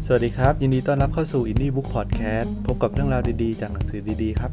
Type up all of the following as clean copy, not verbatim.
สวัสดีครับยินดีต้อนรับเข้าสู่ Indie Book Podcast พบกับเรื่องราวดีๆจากหนังสือดีๆครับ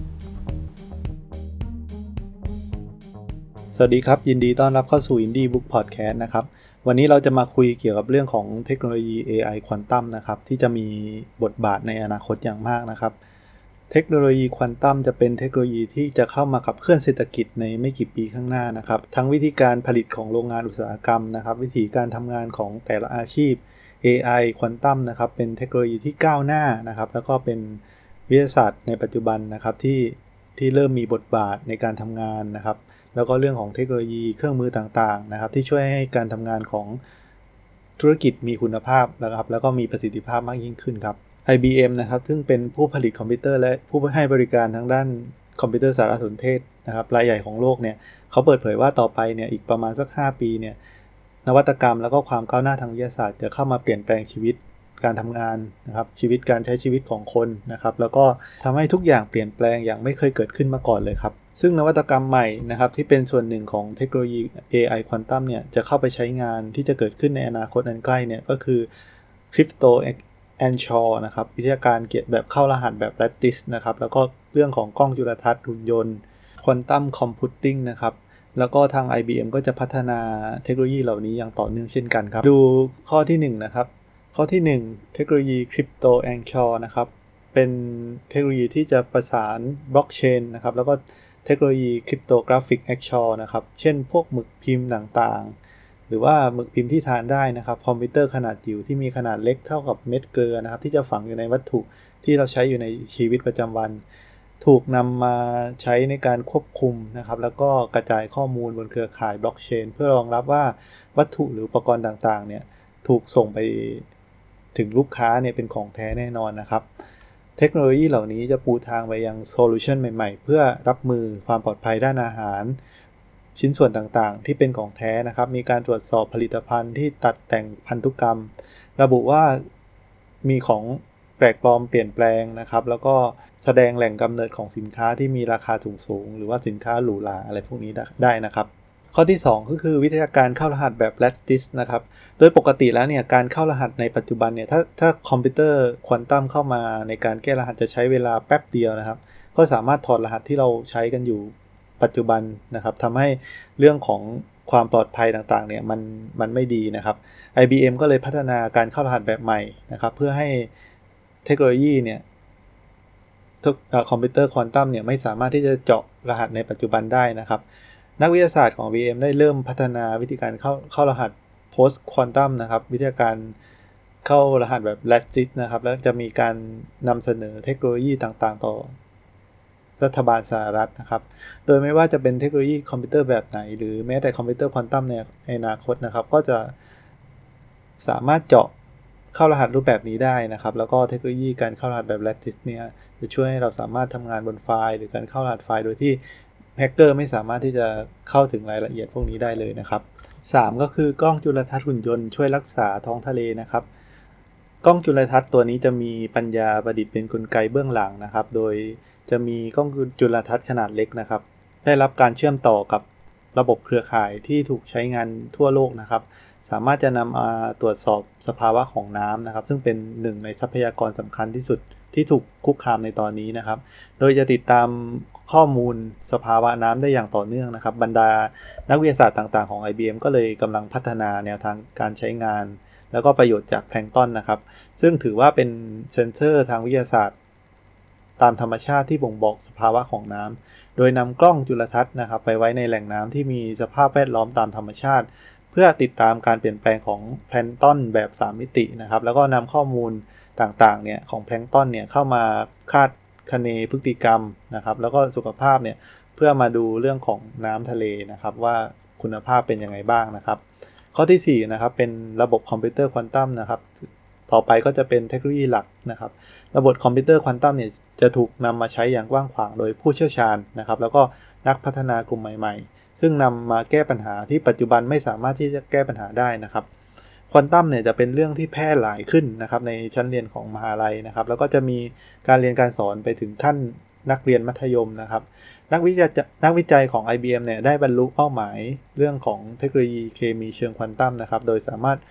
สวัสดีครับยินดีต้อนรับเข้าสู่ Indie Book Podcast นะครับวันนี้เราจะมาคุยเกี่ยวกับเรื่องของเทคโนโลยี AI ควอนตัมนะครับที่จะมีบทบาทในอนาคตอย่างมากนะครับเทคโนโลยีควอนตัมจะเป็นเทคโนโลยีที่จะเข้ามาขับเคลื่อนเศรษฐกิจในไม่กี่ปีข้างหน้านะครับทั้งวิธีการผลิตของโรงงานอุตสาหกรรมนะครับวิธีการทำงานของแต่ละอาชีพAI ควอนตัมนะครับเป็นเทคโนโลยีที่ก้าวหน้านะครับแล้วก็เป็นวิทยาศาสตร์ในปัจจุบันนะครับที่เริ่มมีบทบาทในการทำงานนะครับแล้วก็เรื่องของเทคโนโลยีเครื่องมือต่างๆนะครับที่ช่วยให้การทำงานของธุรกิจมีคุณภาพนะครับแล้วก็มีประสิทธิภาพมากยิ่งขึ้นครับ IBM นะครับซึ่งเป็นผู้ผลิตคอมพิวเตอร์และผู้ให้บริการทางด้านคอมพิวเตอร์สารสนเทศนะครับรายใหญ่ของโลกเนี่ยเขาเปิดเผยว่าต่อไปเนี่ยอีกประมาณสัก5ปีเนี่ยนวัตกรรมแล้วก็ความก้าวหน้าทางวิทยาศาสตร์จะเข้ามาเปลี่ยนแปลงชีวิตการทำงานนะครับชีวิตการใช้ชีวิตของคนนะครับแล้วก็ทำให้ทุกอย่างเปลี่ยนแปลงอย่างไม่เคยเกิดขึ้นมาก่อนเลยครับซึ่งนวัตกรรมใหม่นะครับที่เป็นส่วนหนึ่งของเทคโนโลยี AI ควอนตัมเนี่ยจะเข้าไปใช้งานที่จะเกิดขึ้นในอนาคตอันใกล้เนี่ยก็คือ Crypto Anchor นะครับวิทยาการเกี่ยวแบบเข้ารหัสแบบ Lattice นะครับแล้วก็เรื่องของกล้องจุลทรรศน์หุ่นยนต์ Quantum Computing นะครับแล้วก็ทาง IBM ก็จะพัฒนาเทคโนโลยีเหล่านี้อย่างต่อเนื่องเช่นกันครับดูข้อที่1นะครับข้อที่1เทคโนโลยี Crypto Anchor นะครับเป็นเทคโนโลยีที่จะประสานบล็อกเชนนะครับแล้วก็เทคโนโลยี Cryptographic Anchor นะครับเช่นพวกหมึกพิมพ์ต่างๆหรือว่าหมึกพิมพ์ที่ทานได้นะครับคอมพิวเตอร์ขนาดจิ๋วที่มีขนาดเล็กเท่ากับเม็ดเกลือนะครับที่จะฝังอยู่ในวัตถุที่เราใช้อยู่ในชีวิตประจำวันถูกนำมาใช้ในการควบคุมนะครับแล้วก็กระจายข้อมูลบนเครือข่ายบล็อกเชนเพื่อรองรับว่าวัตถุหรืออุปกรณ์ต่างๆเนี่ยถูกส่งไปถึงลูกค้าเนี่ยเป็นของแท้แน่นอนนะครับเทคโนโลยีเหล่านี้จะปูทางไปยังโซลูชันใหม่ๆเพื่อรับมือความปลอดภัยด้านอาหารชิ้นส่วนต่างๆที่เป็นของแท้นะครับมีการตรวจสอบผลิตภัณฑ์ที่ตัดแต่งพันธุกรรมระบุว่ามีของแปลกปลอมเปลี่ยนแปลงนะครับแล้วก็แสดงแหล่งกำเนิดของสินค้าที่มีราคาสูงๆหรือว่าสินค้าหรูหราอะไรพวกนี้ได้นะครับข้อที่2ก็คือวิทยาการเข้ารหัสแบบ Lattice นะครับโดยปกติแล้วเนี่ยการเข้ารหัสในปัจจุบันเนี่ยถ้าคอมพิวเตอร์ควอนตัมเข้ามาในการแก้รหัสจะใช้เวลาแป๊บเดียวนะครับก็สามารถถอดรหัสที่เราใช้กันอยู่ปัจจุบันนะครับทำให้เรื่องของความปลอดภัยต่างๆเนี่ยมันไม่ดีนะครับ IBM ก็เลยพัฒนาการเข้ารหัสแบบใหม่นะครับเพื่อให้เทคโนโลยีเนี่ยคอมพิวเตอร์ควอนตัมเนี่ยไม่สามารถที่จะเจาะรหัสในปัจจุบันได้นะครับนักวิทยาศาสตร์ของ IBM ได้เริ่มพัฒนาวิธีการเข้ารหัส post quantum นะครับวิธีการเข้ารหัสแบบ Lattice นะครับแล้วจะมีการนำเสนอเทคโนโลยีต่างๆต่อรัฐบาลสหรัฐนะครับโดยไม่ว่าจะเป็นเทคโนโลยีคอมพิวเตอร์แบบไหนหรือแม้แต่คอมพิวเตอร์ควอนตัมในอนาคตนะครับก็จะสามารถเจาะเข้ารหัสรูปแบบนี้ได้นะครับแล้วก็เทคโนโลยีการเข้ารหัสแบบ Lattice เนี่ยจะช่วยให้เราสามารถทำงานบนไฟล์หรือการเข้ารหัสไฟล์โดยที่แฮกเกอร์ไม่สามารถที่จะเข้าถึงรายละเอียดพวกนี้ได้เลยนะครับ3ก็คือกล้องจุลทรรศน์หุ่นยนต์ช่วยรักษาท้องทะเลนะครับกล้องจุลทรรศน์ตัวนี้จะมีปัญญาประดิษฐ์เป็นกลไกเบื้องหลังนะครับโดยจะมีกล้องจุลทรรศน์ขนาดเล็กนะครับได้รับการเชื่อมต่อกับระบบเครือข่ายที่ถูกใช้งานทั่วโลกนะครับสามารถจะนำมาตรวจสอบสภาวะของน้ำนะครับซึ่งเป็นหนึ่งในทรัพยากรสำคัญที่สุดที่ถูกคุกคามในตอนนี้นะครับโดยจะติดตามข้อมูลสภาวะน้ำได้อย่างต่อเนื่องนะครับบรรดานักวิทยาศาสตร์ต่างๆของ IBM ก็เลยกำลังพัฒนาแนวทางการใช้งานแล้วก็ประโยชน์จากแพลงก์ตอนนะครับซึ่งถือว่าเป็นเซ็นเซอร์ทางวิทยาศาสตร์ตามธรรมชาติที่บ่งบอกสภาวะของน้ำโดยนำกล้องจุลทรรศน์นะครับไปไว้ในแหล่งน้ำที่มีสภาพแวดล้อมตามธรรมชาติเพื่อติดตามการเปลี่ยนแปลงของแพลงก์ตอนแบบ3มิตินะครับแล้วก็นำข้อมูลต่างๆเนี่ยของแพลงก์ตอนเนี่ยเข้ามาคาดคะเนพฤติกรรมนะครับแล้วก็สุขภาพเนี่ยเพื่อมาดูเรื่องของน้ำทะเลนะครับว่าคุณภาพเป็นยังไงบ้างนะครับข้อที่4นะครับเป็นระบบคอมพิวเตอร์ควอนตัมนะครับต่อไปก็จะเป็นเทคโนโลยีหลักนะครับระบบคอมพิวเตอร์ควอนตัมเนี่ยจะถูกนำมาใช้อย่างกว้างขวางโดยผู้เชี่ยวชาญนะครับแล้วก็นักพัฒนากลุ่มใหม่ๆซึ่งนำมาแก้ปัญหาที่ปัจจุบันไม่สามารถที่จะแก้ปัญหาได้นะครับควอนตัมเนี่ยจะเป็นเรื่องที่แพร่หลายขึ้นนะครับในชั้นเรียนของมหาลัยนะครับแล้วก็จะมีการเรียนการสอนไปถึงขั้นนักเรียนมัธยมนะครับนักวิจัยของ IBM เนี่ยได้บรรลุเป้าหมายเรื่องของเทคโนโลยีเคมีเชิงควอนตัมนะครับโดยสามารถ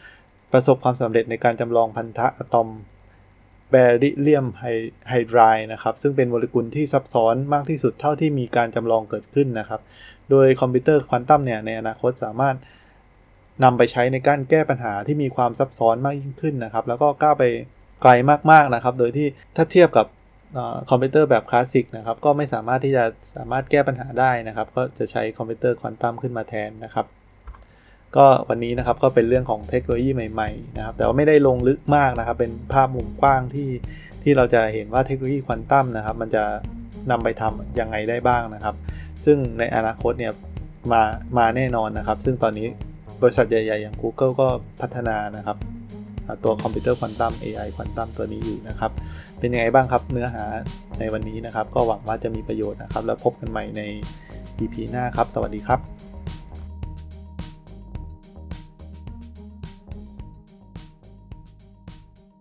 ประสบความสำเร็จในการจำลองพันธะอะตอมแบริเลียมไฮไดรด์นะครับซึ่งเป็นโมเลกุลที่ซับซ้อนมากที่สุดเท่าที่มีการจำลองเกิดขึ้นนะครับโดยคอมพิวเตอร์ควอนตัมเนี่ยในอนาคตสามารถนำไปใช้ในการแก้ปัญหาที่มีความซับซ้อนมากยิ่งขึ้นนะครับแล้วก็ก้าวไปไกลมากๆนะครับโดยที่ถ้าเทียบกับคอมพิวเตอร์แบบคลาสสิกนะครับก็ไม่สามารถที่จะแก้ปัญหาได้นะครับก็จะใช้คอมพิวเตอร์ควอนตัมขึ้นมาแทนนะครับก็วันนี้นะครับก็เป็นเรื่องของเทคโนโลยีใหม่ๆนะครับแต่ว่าไม่ได้ลงลึกมากนะครับเป็นภาพมุมกว้างที่เราจะเห็นว่าเทคโนโลยีควอนตัมนะครับมันจะนำไปทำยังไงได้บ้างนะครับซึ่งในอนาคตเนี่ยมาแน่นอนนะครับซึ่งตอนนี้บริษัทใหญ่ๆอย่าง Google ก็พัฒนานะครับตัวคอมพิวเตอร์ควอนตัม AI ควอนตัมตัวนี้อยู่นะครับเป็นยังไงบ้างครับเนื้อหาในวันนี้นะครับก็หวังว่าจะมีประโยชน์นะครับแล้วพบกันใหม่ใน EP หน้าครับสวัสดีครับ